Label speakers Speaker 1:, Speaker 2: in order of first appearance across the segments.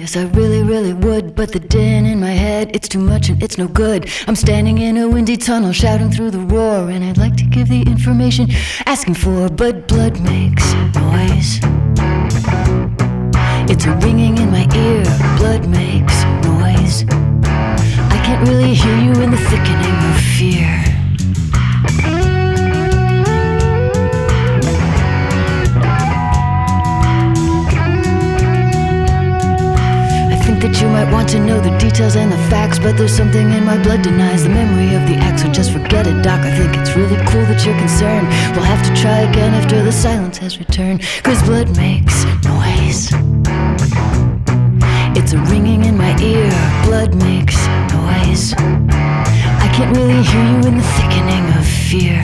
Speaker 1: doctors, I really would, but the din in my head, it's too much and it's no good. I'm standing in a windy tunnel, shouting through the roar, and I'd like to give the information asking for, but blood makes noise. It's a ringing in my ear, blood makes noise. I can't really hear you in the thickening of fear. That you might want to know the details and the facts, but there's something in my blood denies the memory of the act, so just forget it, doc. I think it's really cool that you're concerned. We'll have to try again after the silence has returned, 'cause blood makes noise. It's a ringing in my ear, blood makes noise. I can't really hear you in the thickening of fear.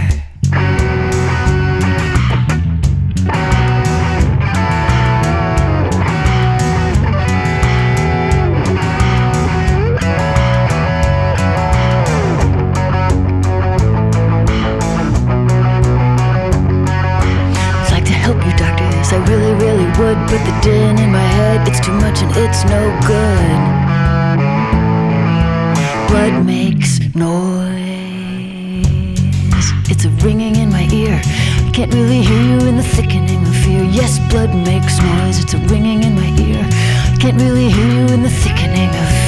Speaker 1: I really would, but the din in my head, it's too much and it's no good. Blood makes noise. It's a ringing in my ear. I can't really hear you in the thickening of fear. Yes, blood makes noise. It's a ringing in my ear. I can't really hear you in the thickening of fear.